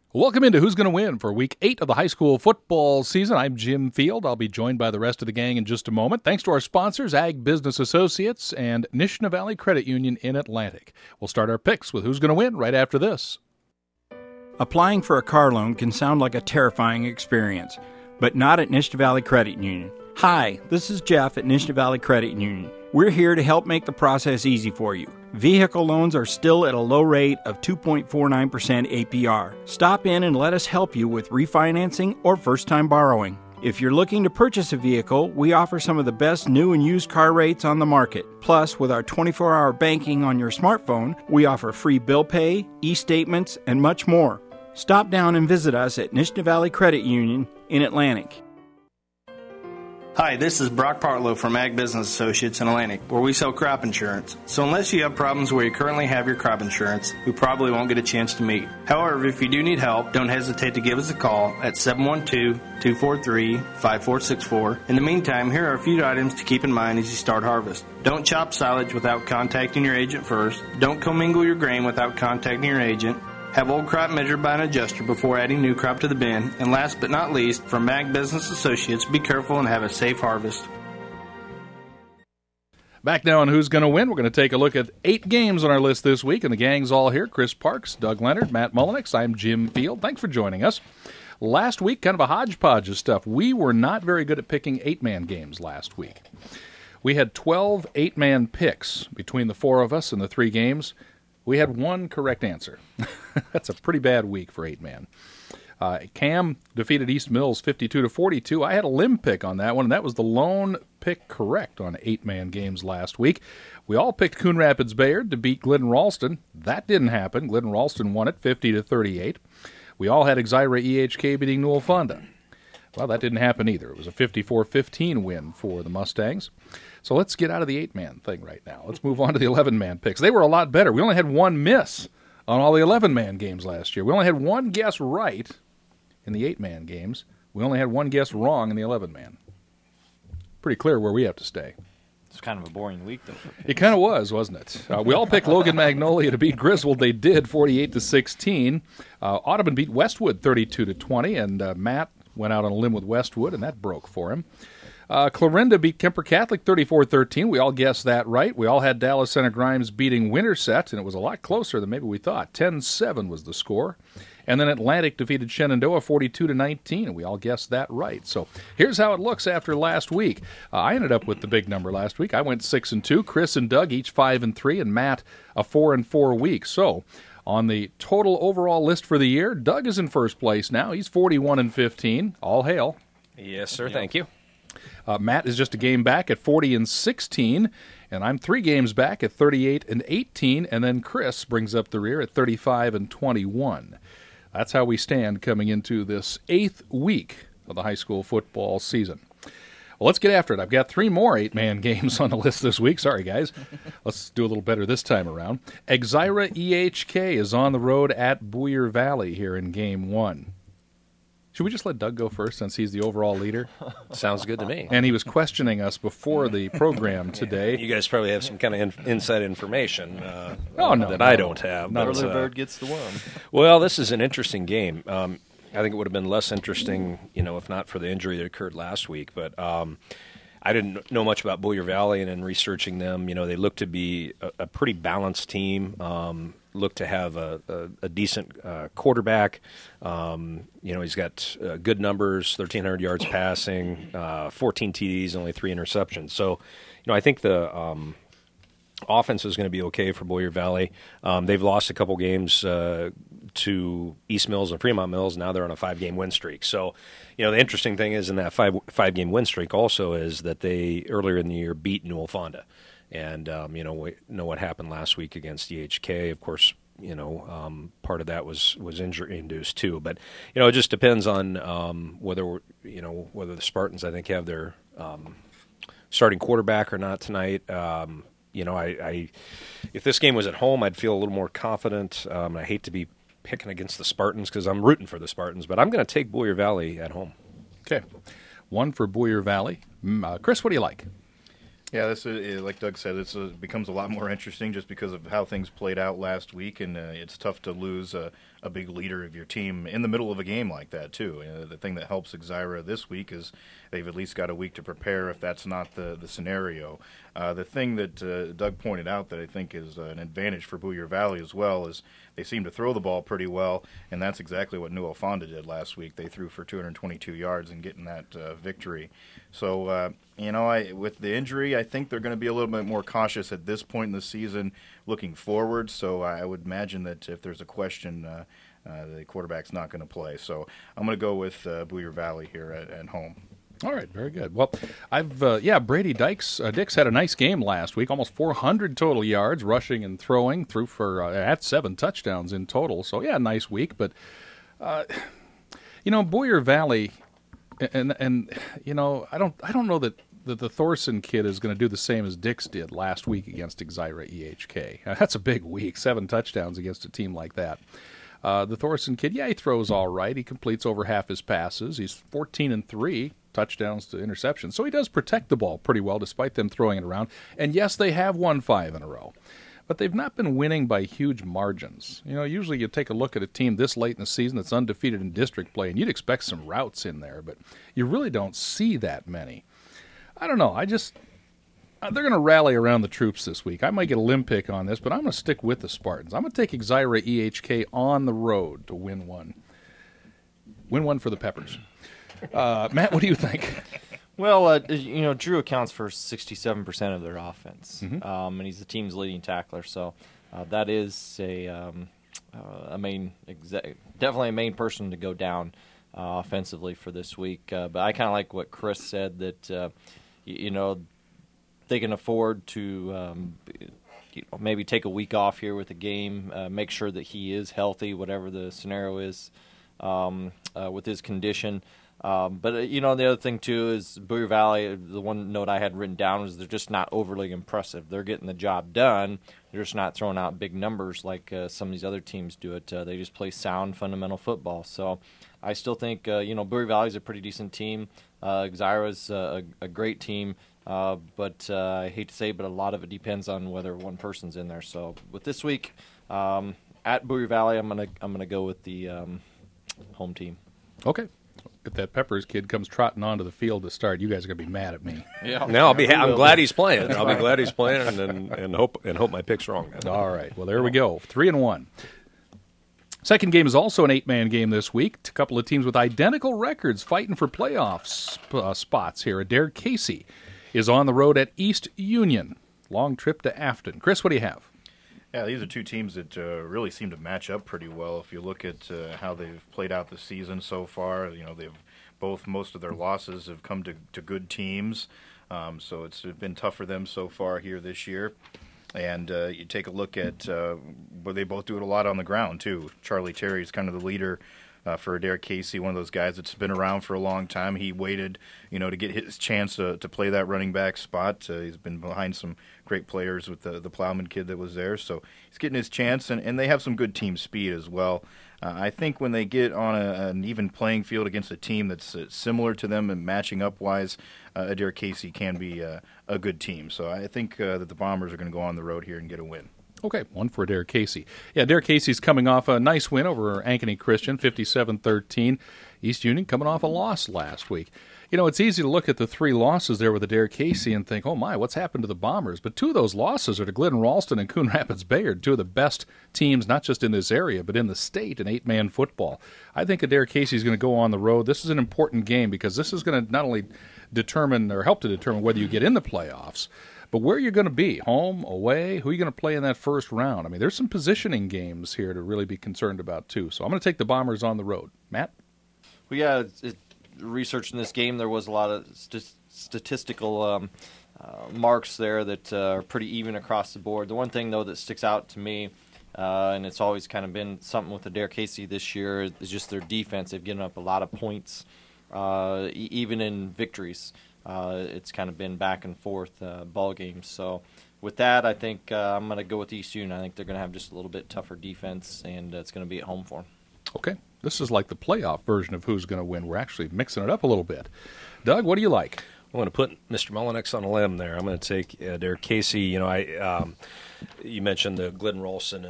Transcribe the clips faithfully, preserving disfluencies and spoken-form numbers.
Welcome into Who's Going to Win for Week eight of the high school football season. I'm Jim Field. I'll be joined by the rest of the gang in just a moment. Thanks to our sponsors, Ag Business Associates and Nishna Valley Credit Union in Atlantic. We'll start our picks with Who's Going to Win right after this. Applying for a car loan can sound like a terrifying experience, but not at Nishna Valley Credit Union. Hi, this is Jeff at Nishna Valley Credit Union. We're here to help make the process easy for you. Vehicle loans are still at a low rate of two point four nine percent A P R. Stop in and let us help you with refinancing or first-time borrowing. If you're looking to purchase a vehicle, we offer some of the best new and used car rates on the market. Plus, with our twenty-four hour banking on your smartphone, we offer free bill pay, e-statements, and much more. Stop down and visit us at Nishna Valley Credit Union in Atlantic. Hi, this is Brock Partlow from Ag Business Associates in Atlantic, where we sell crop insurance. So unless you have problems where you currently have your crop insurance, we probably won't get a chance to meet. However, if you do need help, don't hesitate to give us a call at seven one two, two four three, five four six four. In the meantime, here are a few items to keep in mind as you start harvest. Don't chop silage without contacting your agent first. Don't commingle your grain without contacting your agent. Have old crop measured by an adjuster before adding new crop to the bin. And last but not least, from Ag Business Associates, be careful and have a safe harvest. Back now on Who's Going to Win, we're going to take a look at eight games on our list this week, and the gang's all here. Chris Parks, Doug Leonard, Matt Mullenix. I'm Jim Field. Thanks for joining us. Last week, kind of a hodgepodge of stuff. We were not very good at picking eight-man games last week. We had twelve eight-man picks between the four of us in the three games. We had one correct answer. That's a pretty bad week for eight-man. Uh, Cam defeated East Mills fifty-two to forty-two. I had a limb pick on that one, and that was the lone pick correct on eight-man games last week. We all picked Coon Rapids Bayard to beat Glidden Ralston. That didn't happen. Glidden Ralston won it fifty to thirty-eight. We all had Exira E H K beating Newell Fonda. Well, that didn't happen either. It was a fifty-four fifteen win for the Mustangs. So let's get out of the eight-man thing right now. Let's move on to the eleven-man picks. They were a lot better. We only had one miss on all the eleven-man games last year. We only had one guess right in the eight-man games. We only had one guess wrong in the eleven-man. Pretty clear where we have to stay. It's kind of a boring week, though. It kind of was, wasn't it? Uh, we all picked Logan Magnolia to beat Griswold. They did, forty-eight to sixteen. Uh, Audubon beat Westwood thirty-two to twenty, and uh, Matt went out on a limb with Westwood, and that broke for him. Uh, Clarinda beat Kemper Catholic thirty-four thirteen. We all guessed that right. We all had Dallas Center Grimes beating Winterset, and it was a lot closer than maybe we thought. ten seven was the score. And then Atlantic defeated Shenandoah forty-two to nineteen, and we all guessed that right. So here's how it looks after last week. Uh, I ended up with the big number last week. I went six and two. Chris and Doug each five and three, and Matt a four and four week. So on the total overall list for the year, Doug is in first place now. He's forty-one and fifteen. All hail. Yes, sir. Thank you. Uh, Matt is just a game back at forty and sixteen, and I'm three games back at thirty-eight and eighteen, and then Chris brings up the rear at thirty-five and twenty-one. That's how we stand coming into this eighth week of the high school football season. Well, let's get after it. I've got three more eight-man games on the list this week. Sorry, guys. Let's do a little better this time around. Exira E H K is on the road at Boyer Valley here in game one. Should we just let Doug go first since he's the overall leader? Sounds good to me. And he was questioning us before the program today. You guys probably have some kind of in- inside information uh, oh, no, that no, I don't have. No, Early uh, bird gets the worm. Well, this is an interesting game. Um, I think it would have been less interesting, you know, if not for the injury that occurred last week. But um, I didn't know much about Boyer Valley, and in researching them, you know, they look to be a, a pretty balanced team. Um, look to have a, a, a decent uh, quarterback. Um, you know, he's got uh, good numbers, thirteen hundred yards passing, uh, fourteen T Ds, only three interceptions. So, you know, I think the um, offense is going to be okay for Boyer Valley. Um, they've lost a couple games uh, to East Mills and Fremont Mills. Now they're on a five-game win streak. So, you know, the interesting thing is in that five, five-game win streak also is that they, earlier in the year, beat Newell Fonda. And, um, you know, we know what happened last week against E H K. Of course, you know, um, part of that was, was injury-induced too. But, you know, it just depends on um, whether, we're, you know, whether the Spartans, I think, have their um, starting quarterback or not tonight. Um, you know, I, I if this game was at home, I'd feel a little more confident. Um, I hate to be picking against the Spartans because I'm rooting for the Spartans, but I'm going to take Boyer Valley at home. Okay. One for Boyer Valley. Uh, Chris, what do you like? Yeah, this is, like Doug said, it becomes a lot more interesting just because of how things played out last week, and uh, it's tough to lose a, a big leader of your team in the middle of a game like that, too. You know, the thing that helps Exira this week is they've at least got a week to prepare if that's not the, the scenario. Uh, the thing that uh, Doug pointed out that I think is uh, an advantage for Boyer Valley as well is they seem to throw the ball pretty well, and that's exactly what New Alfonda did last week. They threw for two hundred twenty-two yards and getting that uh, victory. So, uh, you know, I, with the injury, I think they're going to be a little bit more cautious at this point in the season looking forward. So I would imagine that if there's a question, uh, uh, the quarterback's not going to play. So I'm going to go with uh, Boyer Valley here at, at home. All right, very good. Well, I've uh, yeah, Brady Dykes uh, Dix had a nice game last week, almost four hundred total yards, rushing and throwing, threw for uh, at seven touchdowns in total. So yeah, nice week. But uh, you know, Boyer Valley, and and you know, I don't I don't know that, that the Thorson kid is going to do the same as Dix did last week against Exira E H K. Uh, that's a big week, seven touchdowns against a team like that. Uh, the Thorson kid, yeah, he throws all right. He completes over half his passes. He's fourteen and three. Touchdowns to interceptions. So he does protect the ball pretty well despite them throwing it around. And yes, they have won five in a row. But they've not been winning by huge margins. You know, usually you take a look at a team this late in the season that's undefeated in district play, and you'd expect some routes in there, but you really don't see that many. I don't know. I just... They're going to rally around the troops this week. I might get a limb pick on this, but I'm going to stick with the Spartans. I'm going to take Exira E H K on the road to win one. Win one for the Peppers. Uh, Matt, what do you think? Well, uh, you know, Drew accounts for sixty-seven percent of their offense, Mm-hmm. um, and he's the team's leading tackler. So uh, that is a um, uh, a main, exa- definitely a main person to go down uh, offensively for this week. Uh, but I kind of like what Chris said that uh, you, you know they can afford to um, you know, maybe take a week off here with the game, uh, make sure that he is healthy, whatever the scenario is um, uh, with his condition. Um, but, uh, you know, the other thing, too, is Boyer Valley, the one note I had written down was they're just not overly impressive. They're getting the job done. They're just not throwing out big numbers like uh, some of these other teams do it. Uh, they just play sound, fundamental football. So I still think, uh, you know, Boyer Valley's a pretty decent team. Uh, Exira's uh, a, a great team. Uh, but uh, I hate to say it, but a lot of it depends on whether one person's in there. So with this week um, at Boyer Valley, I'm gonna I'm gonna go with the um, home team. Okay. If that Peppers kid comes trotting onto the field to start, you guys are going to be mad at me. Yeah, No, I'll be. Ha- I'm will glad be. he's playing. I'll be glad he's playing, and and, and hope and hope my pick's wrong. All right. Well, there we go. Three and one. Second game is also an eight-man game this week. A couple of teams with identical records fighting for playoff sp- uh, spots here. Adair Casey is on the road at East Union. Long trip to Afton. Chris, what do you have? Yeah, these are two teams that uh, really seem to match up pretty well. If you look at uh, how they've played out the season so far, you know, they've both most of their losses have come to, to good teams. Um, so it's been tough for them so far here this year. And uh, you take a look at, uh, well, they both do it a lot on the ground, too. Charlie Terry is kind of the leader uh, for Adair Casey, one of those guys that's been around for a long time. He waited, you know, to get his chance to, to play that running back spot. Uh, he's been behind some great players with the, the Plowman kid that was there. So he's getting his chance, and, and they have some good team speed as well. Uh, I think when they get on a, an even playing field against a team that's uh, similar to them and matching up-wise, uh, Adair Casey can be uh, a good team. So I think uh, that the Bombers are going to go on the road here and get a win. Okay, one for Adair Casey. Yeah, Adair Casey's coming off a nice win over Ankeny Christian, fifty-seven thirteen. East Union coming off a loss last week. You know, it's easy to look at the three losses there with Adair Casey and think, oh my, what's happened to the Bombers? But two of those losses are to Glidden Ralston and Coon Rapids Bayard, two of the best teams, not just in this area, but in the state in eight-man football. I think Adair Casey's going to go on the road. This is an important game because this is going to not only determine or help to determine whether you get in the playoffs, but where you're going to be, home, away, who are you going to play in that first round? I mean, there's some positioning games here to really be concerned about, too. So I'm going to take the Bombers on the road. Matt? Well, yeah, it's, it, researching this game, there was a lot of st- statistical um, uh, marks there that uh, are pretty even across the board. The one thing, though, that sticks out to me, uh, and it's always kind of been something with Adair Casey this year, is just their defense. They've given up a lot of points, uh, e- even in victories. Uh, it's kind of been back and forth uh, ball games. So with that, I think uh, I'm going to go with East Union. I think they're going to have just a little bit tougher defense, and uh, it's going to be at home for them. Okay. This is like the playoff version of who's going to win. We're actually mixing it up a little bit. Doug, what do you like? I'm going to put Mister Mullinex on a limb there. I'm going to take uh, Adair Casey. You know, I um, you mentioned the Glidden Ralston and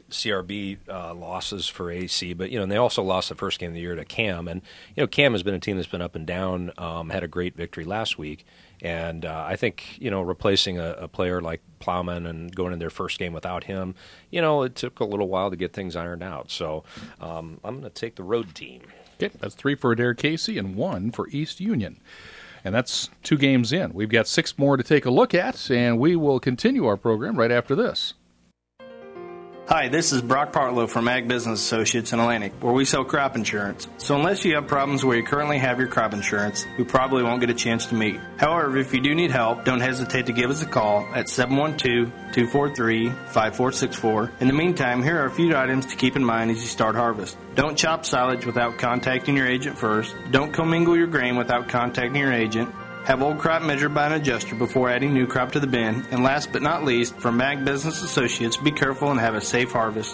C R B uh, losses for A C, but you know, and they also lost the first game of the year to Cam, and you know, Cam has been a team that's been up and down. Um, had a great victory last week, and uh, I think you know, replacing a, a player like Plowman and going in their first game without him, you know, it took a little while to get things ironed out. So um, I'm going to take the road team. Okay, that's three for Adair Casey and one for East Union. And that's two games in. We've got six more to take a look at, and we will continue our program right after this. Hi, this is Brock Partlow from Ag Business Associates in Atlantic, where we sell crop insurance. So unless you have problems where you currently have your crop insurance, we probably won't get a chance to meet. However, if you do need help, don't hesitate to give us a call at seven one two, two four three, five four six four. In the meantime, here are a few items to keep in mind as you start harvest. Don't chop silage without contacting your agent first. Don't commingle your grain without contacting your agent. Have old crop measured by an adjuster before adding new crop to the bin. And last but not least, from Ag Business Associates, be careful and have a safe harvest.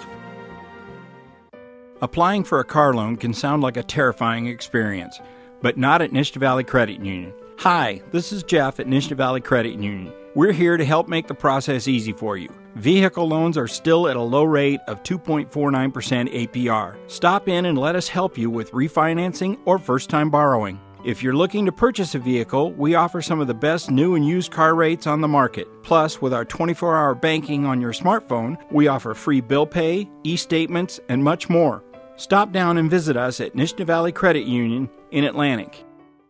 Applying for a car loan can sound like a terrifying experience, but not at Nishta Valley Credit Union. Hi, this is Jeff at Nishta Valley Credit Union. We're here to help make the process easy for you. Vehicle loans are still at a low rate of two point four nine percent A P R. Stop in and let us help you with refinancing or first-time borrowing. If you're looking to purchase a vehicle, we offer some of the best new and used car rates on the market. Plus, with our twenty-four hour banking on your smartphone, we offer free bill pay, e-statements, and much more. Stop down and visit us at Nishta Valley Credit Union in Atlantic.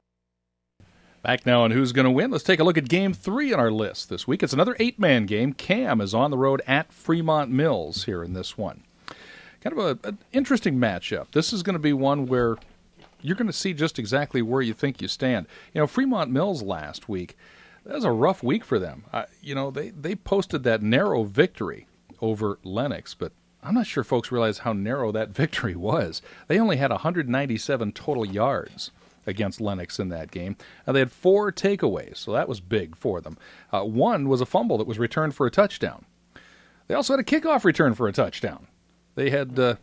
Back now on Who's Going to Win. Let's take a look at Game three on our list this week. It's another eight-man game. Cam is on the road at Fremont Mills here in this one. Kind of an interesting matchup. This is going to be one where you're going to see just exactly where you think you stand. You know, Fremont Mills last week, that was a rough week for them. Uh, you know, they, they posted that narrow victory over Lennox, but I'm not sure folks realize how narrow that victory was. They only had one hundred ninety-seven total yards against Lennox in that game. Uh, they had four takeaways, so that was big for them. Uh, one was a fumble that was returned for a touchdown. They also had a kickoff return for a touchdown. They had Uh,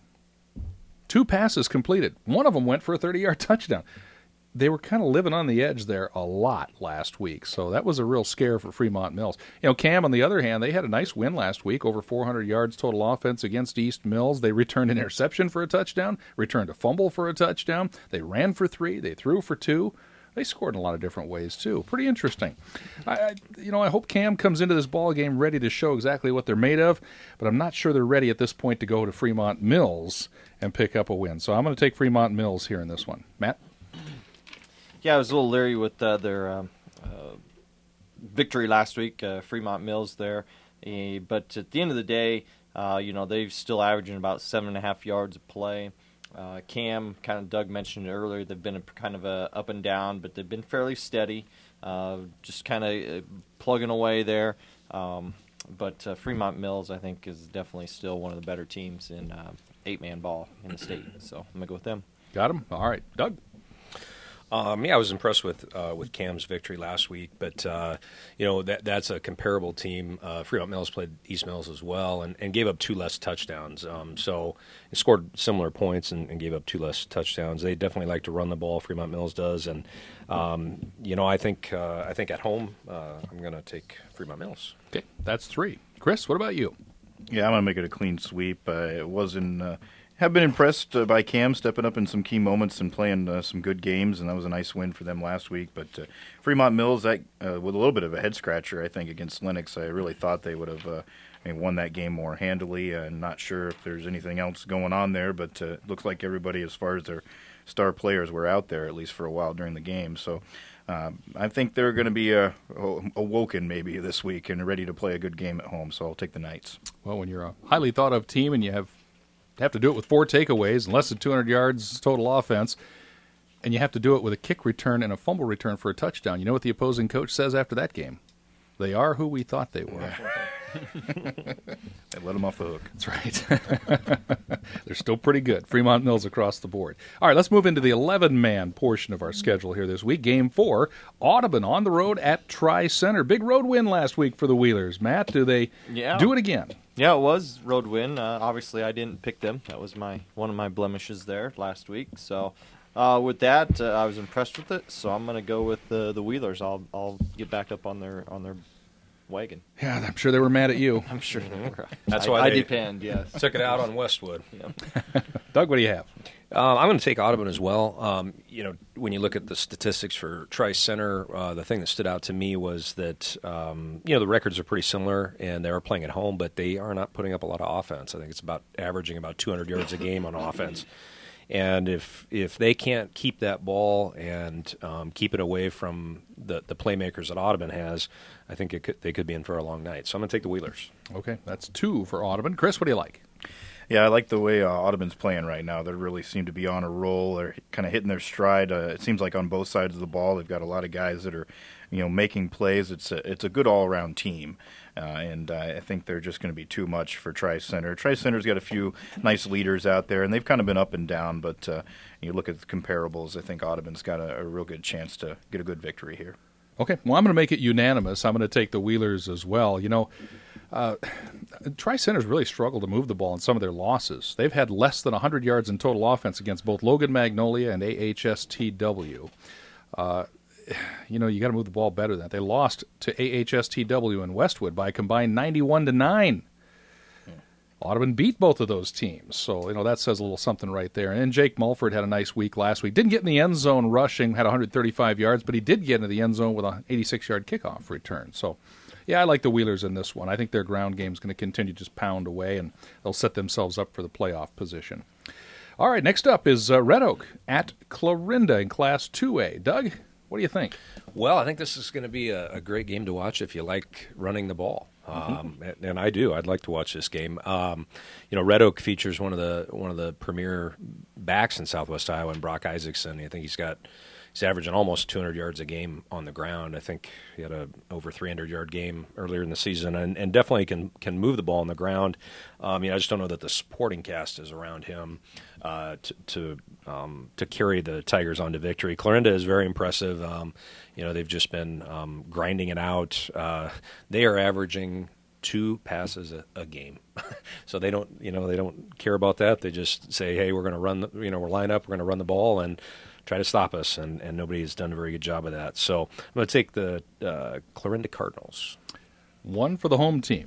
Two passes completed. One of them went for a thirty-yard touchdown. They were kind of living on the edge there a lot last week, so that was a real scare for Fremont Mills. You know, Cam, on the other hand, they had a nice win last week, over four hundred yards total offense against East Mills. They returned an interception for a touchdown, returned a fumble for a touchdown. They ran for three. They threw for two. They scored in a lot of different ways, too. Pretty interesting. I, I, you know, I hope Cam comes into this ball game ready to show exactly what they're made of, but I'm not sure they're ready at this point to go to Fremont Mills and pick up a win. So I'm going to take Fremont Mills here in this one. Matt? Yeah, I was a little leery with uh, their um, uh, victory last week, uh, Fremont Mills there. Uh, but at the end of the day, uh, you know, they're still averaging about seven and a half yards of play. Uh, Cam, kind of Doug mentioned it earlier, they've been a, kind of a up and down, but they've been fairly steady, uh, just kind of uh, plugging away there. Um, but uh, Fremont Mills, I think, is definitely still one of the better teams in uh, eight-man ball in the state. So I'm going to go with them. Got him. All right. Doug? Um, yeah, I was impressed with uh, with Cam's victory last week, but uh, you know that that's a comparable team. Uh, Fremont Mills played East Mills as well, and, and gave up two less touchdowns. Um, so it scored similar points and, and gave up two less touchdowns. They definitely like to run the ball. Fremont Mills does, and um, you know I think uh, I think at home uh, I'm going to take Fremont Mills. Okay, that's three. Chris, what about you? Yeah, I'm going to make it a clean sweep. Uh, it wasn't. Uh, have been impressed uh, by Cam stepping up in some key moments and playing uh, some good games, and that was a nice win for them last week. But uh, Fremont Mills, that uh, with a little bit of a head scratcher, I think, against Lennox. I really thought they would have uh, I mean, won that game more handily. I'm not sure if there's anything else going on there, but uh, it looks like everybody, as far as their star players, were out there at least for a while during the game. So uh, I think they're going to be uh, awoken maybe this week and ready to play a good game at home. So I'll take the Knights. Well, when you're a highly thought of team and you have have to do it with four takeaways and less than two hundred yards total offense, and you have to do it with a kick return and a fumble return for a touchdown, you know what the opposing coach says after that game? They are who we thought they were. They let them off the hook. That's right. They're still pretty good. Fremont Mills across the board. All right, let's move into the eleven-man portion of our schedule here this week. Game four, Audubon on the road at Tri-Center. Big road win last week for the Wheelers. Matt, do they yeah. do it again? Yeah, it was road win. Uh, obviously, I didn't pick them. That was my one of my blemishes there last week. So uh, with that, uh, I was impressed with it. So I'm going to go with the the Wheelers. I'll I'll get back up on their on their wagon. Yeah, I'm sure they were mad at you. I'm sure they were. That's I, why I they depend, yes. took it out on Westwood. Yeah. Doug, what do you have? Um, I'm going to take Audubon as well. Um, you know, when you look at the statistics for Tri-Center, uh, the thing that stood out to me was that, um, you know, the records are pretty similar, and they are playing at home, but they are not putting up a lot of offense. I think it's about averaging about two hundred yards a game on offense. And if if they can't keep that ball and um, keep it away from the, the playmakers that Audubon has, I think it could, they could be in for a long night. So I'm going to take the Wheelers. Okay, that's two for Audubon. Chris, what do you like? Yeah, I like the way uh, Audubon's playing right now. They really seem to be on a roll. They're kind of hitting their stride. Uh, it seems like on both sides of the ball, they've got a lot of guys that are, you know, making plays. It's a it's a good all around team, uh, and uh, I think they're just going to be too much for Tri-Center. Tri-Center's got a few nice leaders out there, and they've kind of been up and down. But uh, you look at the comparables, I think Audubon's got a, a real good chance to get a good victory here. Okay, well, I'm going to make it unanimous. I'm going to take the Wheelers as well. You know, uh, Tri-Center's really struggled to move the ball in some of their losses. They've had less than one hundred yards in total offense against both Logan Magnolia and A H S T W. Uh, you know, you got to move the ball better than that. They lost to A H S T W in Westwood by a combined ninety-one to nine. Audubon beat both of those teams, so you know that says a little something right there. And Jake Mulford had a nice week last week. Didn't get in the end zone rushing, had one hundred thirty-five yards, but he did get into the end zone with an eighty-six-yard kickoff return. So, yeah, I like the Wheelers in this one. I think their ground game is going to continue to just pound away, and they'll set themselves up for the playoff position. All right, next up is uh, Red Oak at Clarinda in Class two A. Doug, what do you think? Well, I think this is going to be a, a great game to watch if you like running the ball. Um, and, and I do. I'd like to watch this game. Um, you know, Red Oak features one of the one of the premier backs in Southwest Iowa, and Brock Isaacson. I think he's got he's averaging almost two hundred yards a game on the ground. I think he had a over three hundred yard game earlier in the season, and, and definitely can can move the ball on the ground. Um, you know, I just don't know that the supporting cast is around him uh, to to, um, to carry the Tigers on to victory. Clarinda is very impressive. Um, you know, they've just been um, grinding it out. Uh, they are averaging two passes a, a game, so they don't, you know, they don't care about that. They just say, "Hey, we're going to run, the, you know, we're line up, we're going to run the ball and try to stop us," and, and nobody has done a very good job of that. So I'm going to take the uh, Clarinda Cardinals. One for the home team.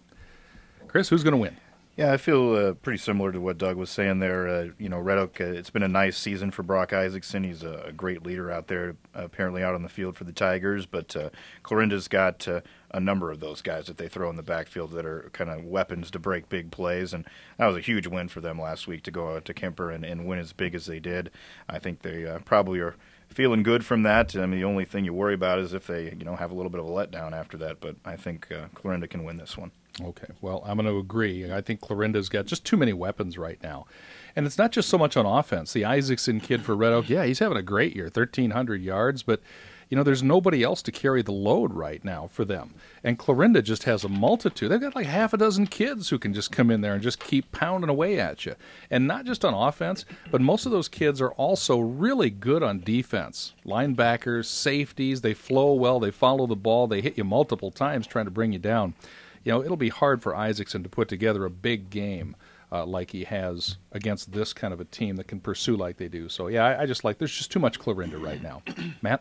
Chris, who's going to win? Yeah, I feel uh, pretty similar to what Doug was saying there. Uh, you know, Red Oak, uh, it's been a nice season for Brock Isaacson. He's a, a great leader out there, uh, apparently out on the field for the Tigers. But uh, Clarinda's got uh, a number of those guys that they throw in the backfield that are kind of weapons to break big plays. And that was a huge win for them last week to go out to Kemper and, and win as big as they did. I think they uh, probably are feeling good from that. I mean, the only thing you worry about is if they, you know, have a little bit of a letdown after that. But I think uh, Clarinda can win this one. Okay, well, I'm going to agree. I think Clarinda's got just too many weapons right now. And it's not just so much on offense. The Isaacson kid for Red Oak, yeah, he's having a great year, thirteen hundred yards, but, you know, there's nobody else to carry the load right now for them. And Clarinda just has a multitude. They've got like half a dozen kids who can just come in there and just keep pounding away at you. And not just on offense, but most of those kids are also really good on defense. Linebackers, safeties, they flow well, they follow the ball, they hit you multiple times trying to bring you down. You know, it'll be hard for Isaacson to put together a big game uh, like he has against this kind of a team that can pursue like they do. So, yeah, I, I just like, there's just too much Clarinda right now. Matt?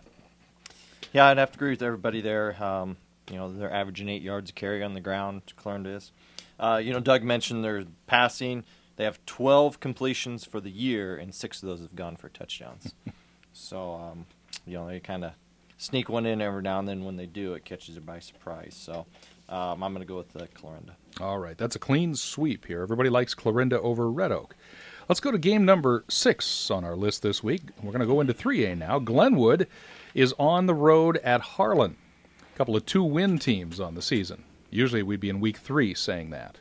Yeah, I'd have to agree with everybody there. Um, you know, they're averaging eight yards a carry on the ground, Clarinda is. Uh, you know, Doug mentioned their passing. They have twelve completions for the year, and six of those have gone for touchdowns. so, um, you know, they kind of sneak one in every now and then. When they do, it catches it by surprise. So, Um, I'm going to go with uh, Clarinda. All right. That's a clean sweep here. Everybody likes Clarinda over Red Oak. Let's go to game number six on our list this week. We're going to go into three A now. Glenwood is on the road at Harlan. A couple of two-win teams on the season. Usually we'd be in week three saying that.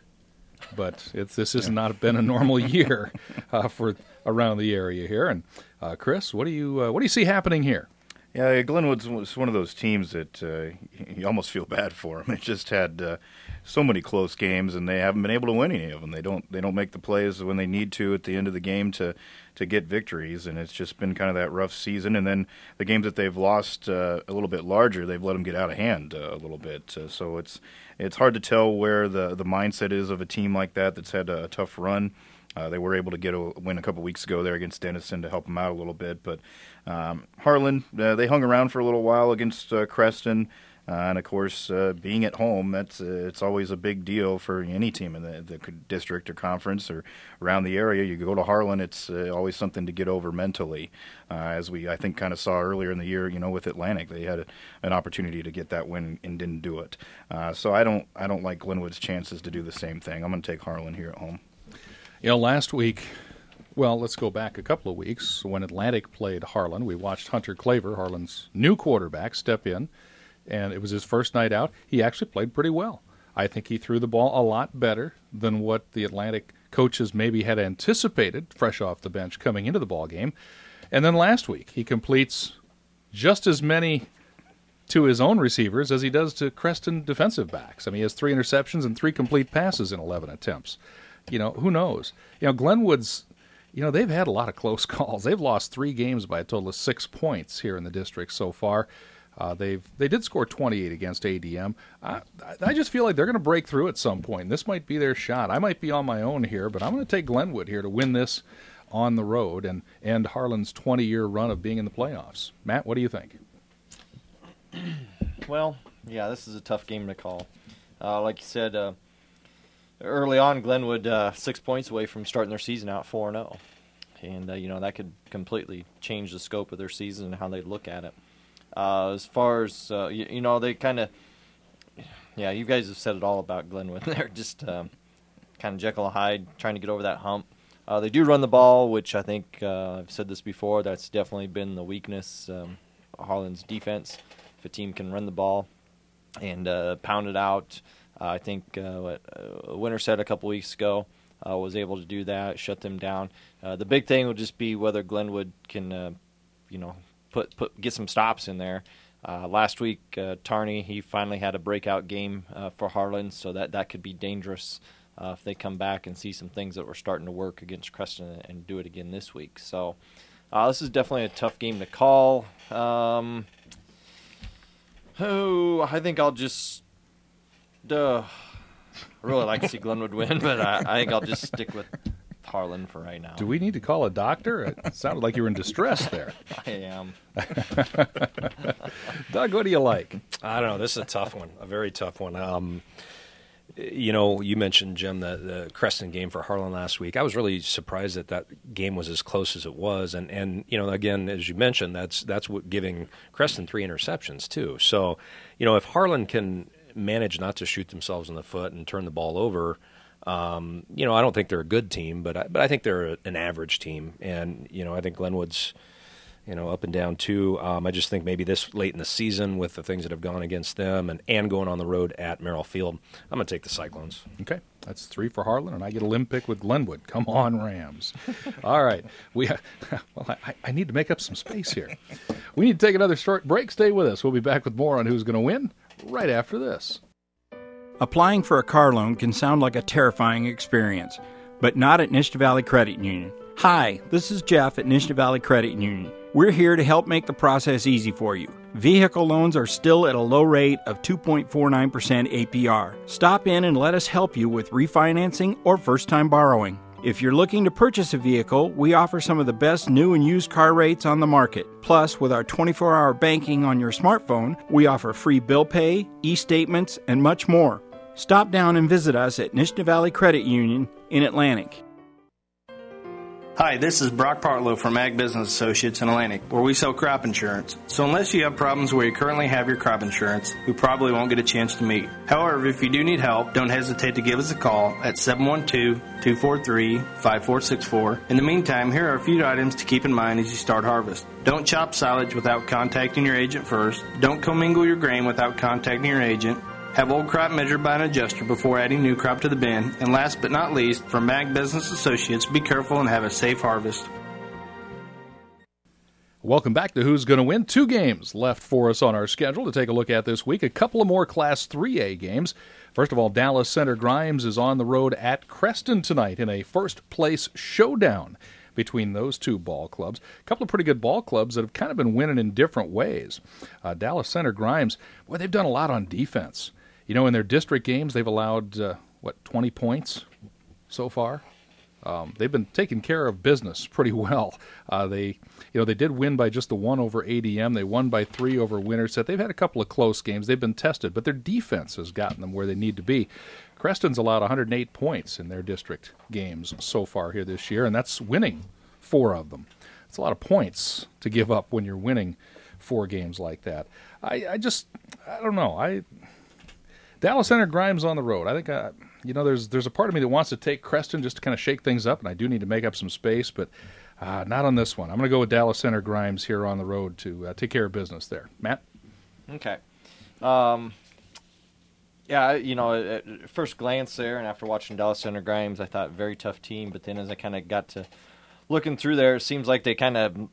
But it's, this has not been a normal year uh, for around the area here. And uh, Chris, what do you uh, what do you see happening here? Yeah, Glenwood's one of those teams that uh, you almost feel bad for them. They just had uh, so many close games, and they haven't been able to win any of them. They don't they don't make the plays when they need to at the end of the game to, to get victories, and it's just been kind of that rough season. And then the games that they've lost uh, a little bit larger, they've let them get out of hand uh, a little bit. Uh, so it's it's hard to tell where the, the mindset is of a team like that that's had a, a tough run. Uh, they were able to get a win a couple weeks ago there against Denison to help them out a little bit. But um, Harlan, uh, they hung around for a little while against uh, Creston. Uh, and of course, uh, being at home, that's uh, it's always a big deal for any team in the, the district or conference or around the area. You go to Harlan, it's uh, always something to get over mentally. Uh, as we, I think, kind of saw earlier in the year, you know, with Atlantic, they had a, an opportunity to get that win and didn't do it. Uh, so I don't, I don't like Glenwood's chances to do the same thing. I'm going to take Harlan here at home. You know, last week, well, let's go back a couple of weeks. When Atlantic played Harlan, we watched Hunter Claver, Harlan's new quarterback, step in, and it was his first night out. He actually played pretty well. I think he threw the ball a lot better than what the Atlantic coaches maybe had anticipated, fresh off the bench coming into the ball game. And then last week, he completes just as many to his own receivers as he does to Creston defensive backs. I mean, he has three interceptions and three complete passes in eleven attempts. You know, who knows? You know, Glenwood's, you know, they've had a lot of close calls. They've lost three games by a total of six points here in the district so far. Uh, they've they did score twenty-eight against A D M. I, I just feel like they're going to break through at some point. This might be their shot. I might be on my own here, but I'm going to take Glenwood here to win this on the road and end Harlan's twenty-year run of being in the playoffs. Matt, what do you think? Well, yeah, this is a tough game to call. Uh, like you said, uh, early on, Glenwood uh, six points away from starting their season out four and oh. And, uh, you know, that could completely change the scope of their season and how they look at it. Uh, as far as, uh, you, you know, they kind of, yeah, you guys have said it all about Glenwood. They're just um, kind of Jekyll and Hyde, trying to get over that hump. Uh, they do run the ball, which I think, uh, I've said this before, that's definitely been the weakness um, of Harlan's defense. If a team can run the ball and uh, pound it out, uh, I think uh, what uh, Winter said a couple weeks ago uh, was able to do that, shut them down. Uh, the big thing will just be whether Glenwood can, uh, you know, put put get some stops in there. Uh, last week, uh, Tarney, he finally had a breakout game uh, for Harlan, so that, that could be dangerous uh, if they come back and see some things that were starting to work against Creston and do it again this week. So uh, this is definitely a tough game to call. Um, oh, I think I'll just uh, I really like to see Glenwood win, but I, I think I'll just stick with Harlan for right now. Do we need to call a doctor? It sounded like you were in distress there. I am. Doug, what do you like? I don't know. This is a tough one, a very tough one. Um, you know, you mentioned, Jim, the, the Creston game for Harlan last week. I was really surprised that that game was as close as it was. And, and you know, again, as you mentioned, that's that's what giving Creston three interceptions, too. So, you know, if Harlan can manage not to shoot themselves in the foot and turn the ball over, Um, you know, I don't think they're a good team, but I, but I think they're an average team, and you know, I think Glenwood's, you know, up and down too. Um, I just think maybe this late in the season with the things that have gone against them, and, and going on the road at Merrill Field, I'm going to take the Cyclones. Okay, that's three for Harlan, and I get a limb pick with Glenwood. Come on, Rams! All right, we ha- well, I, I need to make up some space here. We need to take another short break. Stay with us. We'll be back with more on who's going to win right after this. Applying for a car loan can sound like a terrifying experience, but not at Nishta Valley Credit Union. Hi, this is Jeff at Nishta Valley Credit Union. We're here to help make the process easy for you. Vehicle loans are still at a low rate of two point four nine percent A P R. Stop in and let us help you with refinancing or first-time borrowing. If you're looking to purchase a vehicle, we offer some of the best new and used car rates on the market. Plus, with our twenty-four hour banking on your smartphone, we offer free bill pay, e-statements, and much more. Stop down and visit us at Nishta Valley Credit Union in Atlantic. Hi, this is Brock Partlow from Ag Business Associates in Atlantic, where we sell crop insurance. So unless you have problems where you currently have your crop insurance, we probably won't get a chance to meet. However, if you do need help, don't hesitate to give us a call at seven one two, two four three, five four six four. In the meantime, here are a few items to keep in mind as you start harvest. Don't chop silage without contacting your agent first. Don't commingle your grain without contacting your agent. Have old crop measured by an adjuster before adding new crop to the bin. And last but not least, from Ag Business Associates, be careful and have a safe harvest. Welcome back to Who's Going to Win. Two games left for us on our schedule to take a look at this week. A couple of more Class three A games. First of all, Dallas Center Grimes is on the road at Creston tonight in a first-place showdown between those two ball clubs. A couple of pretty good ball clubs that have kind of been winning in different ways. Uh, Dallas Center Grimes, boy, they've done a lot on defense. You know, in their district games, they've allowed, uh, what, twenty points so far? Um, they've been taking care of business pretty well. Uh, they, you know, they did win by just the one over A D M. They won by three over Winterset. They've had a couple of close games. They've been tested, but their defense has gotten them where they need to be. Creston's allowed one hundred eight points in their district games so far here this year, and that's winning four of them. It's a lot of points to give up when you're winning four games like that. I, I just, I don't know. I Dallas Center Grimes on the road. I think, I, you know, there's there's a part of me that wants to take Creston just to kind of shake things up, and I do need to make up some space, but uh, not on this one. I'm going to go with Dallas Center Grimes here on the road to uh, take care of business there. Matt? Okay. Um, yeah, you know, at first glance there, and after watching Dallas Center Grimes, I thought very tough team, but then as I kind of got to looking through there, it seems like they kind of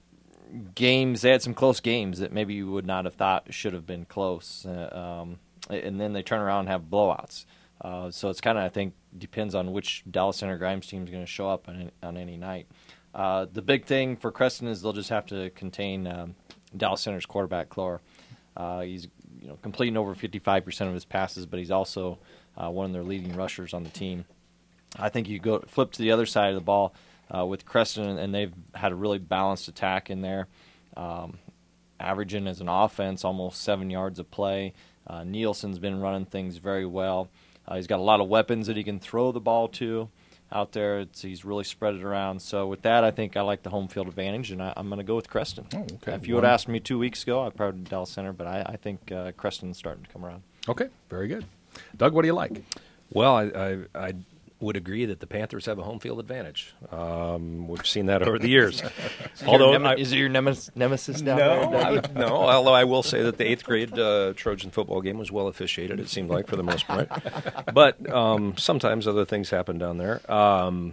games, they had some close games that maybe you would not have thought should have been close. Uh, um, and then they turn around and have blowouts. Uh, so it's kind of, I think, depends on which Dallas Center Grimes team is going to show up on, on any night. Uh, the big thing for Creston is they'll just have to contain um, Dallas Center's quarterback, Clore. Uh, he's you know completing over fifty-five percent of his passes, but he's also uh, one of their leading rushers on the team. I think you go flip to the other side of the ball uh, with Creston, and they've had a really balanced attack in there, um, averaging as an offense almost seven yards a play. Uh, Nielsen's been running things very well. Uh, he's got a lot of weapons that he can throw the ball to out there. It's, he's really spread it around. So with that, I think I like the home field advantage, and I, I'm going to go with Creston. Oh, okay. If you would have asked me two weeks ago, I'd probably Dallas Center, but I, I think uh, Creston's starting to come around. Okay, very good. Doug, what do you like? Well, I, I, I would agree that the Panthers have a home field advantage. Um, we've seen that over the years. although nem- I, Is it your nemes- nemesis down no, there? I would- no, although I will say that the eighth grade uh, Trojan football game was well officiated, it seemed like, for the most part. But um, sometimes other things happen down there. Um,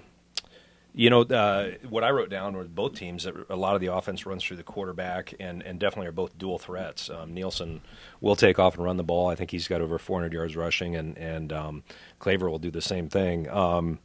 you know, uh, what I wrote down were both teams, that a lot of the offense runs through the quarterback and, and definitely are both dual threats. Um, Nielsen will take off and run the ball. I think he's got over four hundred yards rushing, and, and um, Claver will do the same thing. Um,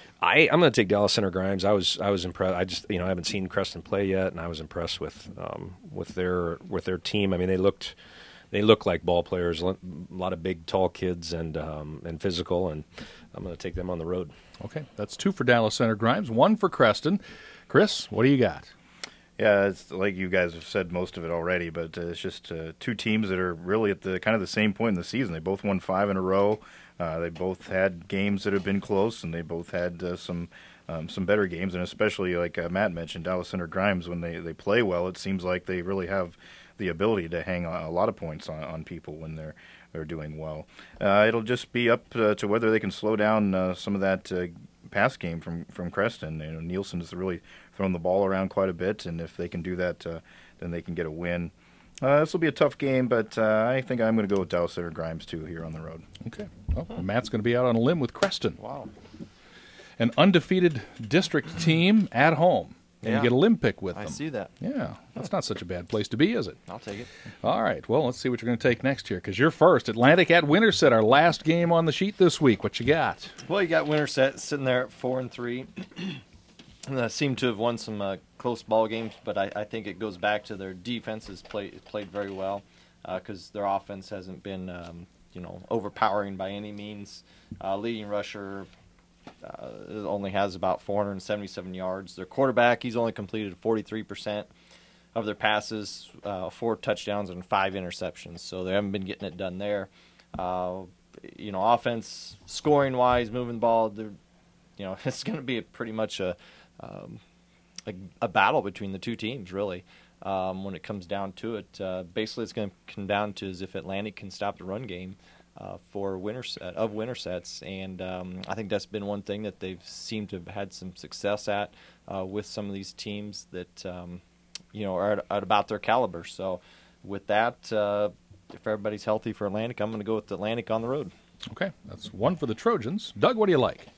I, I'm going to take Dallas Center Grimes. I was I was impressed. I just you know I haven't seen Creston play yet, and I was impressed with um, with their with their team. I mean, they looked they look like ball players. A lot of big, tall kids and um, and physical, and I'm going to take them on the road. Okay, that's two for Dallas Center Grimes, one for Creston. Chris, what do you got? Yeah, it's like you guys have said most of it already, but uh, it's just uh, two teams that are really at the kind of the same point in the season. They both won five in a row. Uh, they both had games that have been close, and they both had uh, some um, some better games. And especially, like uh, Matt mentioned, Dallas Center Grimes, when they, they play well, it seems like they really have the ability to hang a lot of points on, on people when they're they're doing well. Uh, it'll just be up uh, to whether they can slow down uh, some of that uh, pass game from from Creston. You know, Nielsen has really thrown the ball around quite a bit, and if they can do that, uh, then they can get a win. Uh, this will be a tough game, but uh, I think I'm going to go with Dallas Center Grimes, too, here on the road. Okay. Well, Matt's going to be out on a limb with Creston. Wow. An undefeated district team at home. And Yeah. you get a limb pick with I them. see that. Yeah, that's not such a bad place to be, is it? I'll take it. All right. Well, let's see what you're going to take next year, because you're first. Atlantic at Winterset, our last game on the sheet this week. What you got? Well, you got Winterset sitting there at four and three. And they seem to have won some uh, close ball games, but I, I think it goes back to their defense has played played very well because uh, their offense hasn't been um, you know overpowering by any means. Uh, leading rusher uh, only has about four hundred seventy-seven yards. Their quarterback, he's only completed forty-three percent of their passes, uh, four touchdowns and five interceptions. So they haven't been getting it done there. Uh, you know, offense scoring wise, moving the ball, they're you know it's going to be a, pretty much a Um, a, a battle between the two teams, really. Um, when it comes down to it, uh, basically, it's going to come down to is if Atlantic can stop the run game uh, for Winterset of Wintersets, and um, I think that's been one thing that they've seemed to have had some success at uh, with some of these teams that um, you know are at, at about their caliber. So, with that, uh, if everybody's healthy for Atlantic, I'm going to go with Atlantic on the road. Okay, that's one for the Trojans. Doug, what do you like?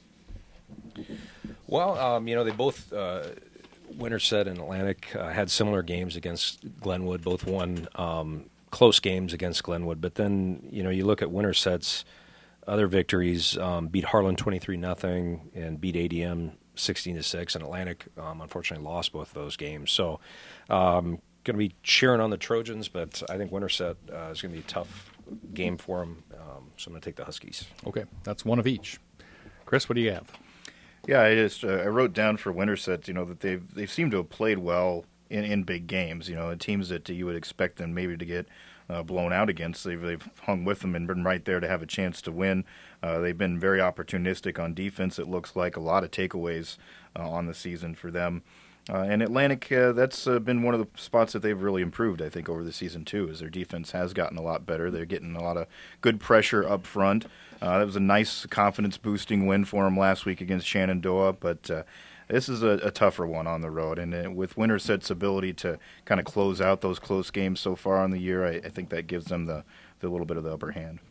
Well, um, you know, they both, uh, Winterset and Atlantic, uh, had similar games against Glenwood, both won um, close games against Glenwood. But then, you know, you look at Winterset's other victories, um, beat Harlan twenty-three nothing and beat A D M sixteen to six, and Atlantic, um, unfortunately, lost both of those games. So, um, going to be cheering on the Trojans, but I think Winterset uh, is going to be a tough game for them, um, so I'm going to take the Huskies. Okay, that's one of each. Chris, what do you have? Yeah, I just uh, I wrote down for Winterset, you know, that they've they seem to have played well in, in big games. You know, teams that you would expect them maybe to get uh, blown out against. They've they've hung with them and been right there to have a chance to win. Uh, they've been very opportunistic on defense. It looks like a lot of takeaways uh, on the season for them. Uh, and Atlantic, uh, that's uh, been one of the spots that they've really improved, I think, over the season, too, is their defense has gotten a lot better. They're getting a lot of good pressure up front. Uh, that was a nice confidence-boosting win for them last week against Shenandoah, but uh, this is a, a tougher one on the road. And uh, with Winterset's ability to kind of close out those close games so far in the year, I, I think that gives them the, the little bit of the upper hand.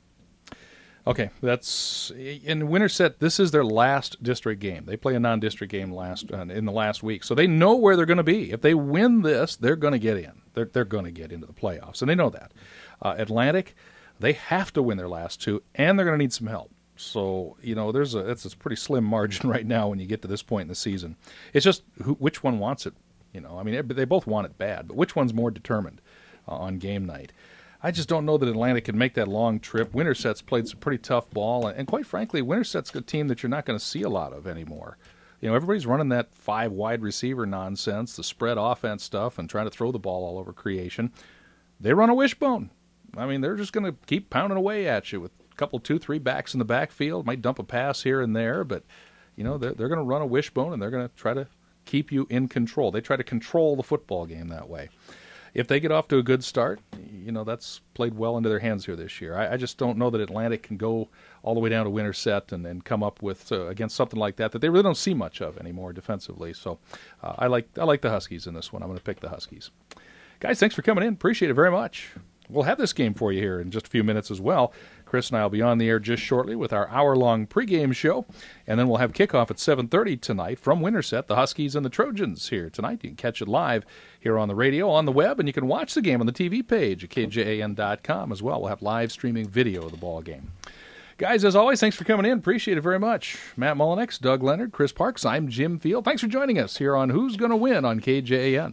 Okay, that's in Winterset. This is their last district game. They play a non-district game last uh, in the last week, so they know where they're going to be. If they win this, they're going to get in. They're they're going to get into the playoffs, and they know that. Uh, Atlantic, they have to win their last two, and they're going to need some help. So you know, there's a it's a pretty slim margin right now when you get to this point in the season. It's just who, which one wants it. You know, I mean, they both want it bad, but which one's more determined uh, on game night? I just don't know that Atlantic can make that long trip. Winterset's played some pretty tough ball, and quite frankly, Winterset's a team that you're not going to see a lot of anymore. You know, everybody's running that five wide receiver nonsense, the spread offense stuff, and trying to throw the ball all over creation. They run a wishbone. I mean, they're just going to keep pounding away at you with a couple, two, three backs in the backfield. Might dump a pass here and there, but you know they're, they're going to run a wishbone, and they're going to try to keep you in control. They try to control the football game that way. If they get off to a good start, you know, that's played well into their hands here this year. I, I just don't know that Atlantic can go all the way down to Winterset and, and come up with uh, against something like that that they really don't see much of anymore defensively. So uh, I like I like the Huskies in this one. I'm going to pick the Huskies. Guys, thanks for coming in. Appreciate it very much. We'll have this game for you here in just a few minutes as well. Chris and I will be on the air just shortly with our hour-long pregame show, and then we'll have kickoff at seven thirty tonight from Winterset, the Huskies and the Trojans here tonight. You can catch it live here on the radio, on the web, and you can watch the game on the T V page at K J A N dot com as well. We'll have live streaming video of the ball game. Guys, as always, thanks for coming in. Appreciate it very much. Matt Mullinex, Doug Leonard, Chris Parks, I'm Jim Field. Thanks for joining us here on Who's Gonna Win on K J A N.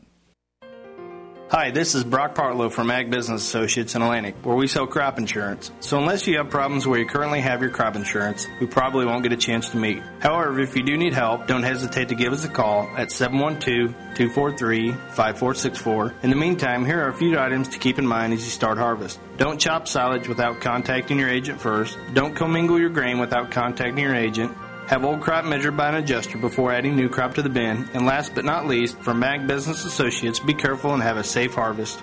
Hi, this is Brock Partlow from Ag Business Associates in Atlantic, where we sell crop insurance. So unless you have problems where you currently have your crop insurance, we probably won't get a chance to meet. However, if you do need help, don't hesitate to give us a call at seven one two, two four three, five four six four. In the meantime, here are a few items to keep in mind as you start harvest. Don't chop silage without contacting your agent first. Don't commingle your grain without contacting your agent. Have old crop measured by an adjuster before adding new crop to the bin. And last but not least, from Ag Business Associates, be careful and have a safe harvest.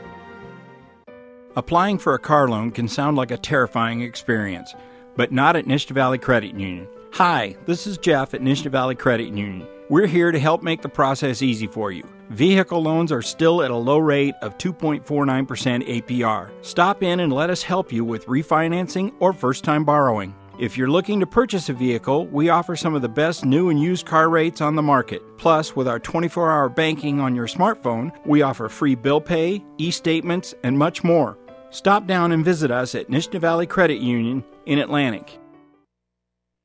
Applying for a car loan can sound like a terrifying experience, but not at Nishta Valley Credit Union. Hi, this is Jeff at Nishta Valley Credit Union. We're here to help make the process easy for you. Vehicle loans are still at a low rate of two point four nine percent A P R. Stop in and let us help you with refinancing or first-time borrowing. If you're looking to purchase a vehicle, we offer some of the best new and used car rates on the market. Plus, with our twenty-four hour banking on your smartphone, we offer free bill pay, e-statements, and much more. Stop down and visit us at Nishta Valley Credit Union in Atlantic.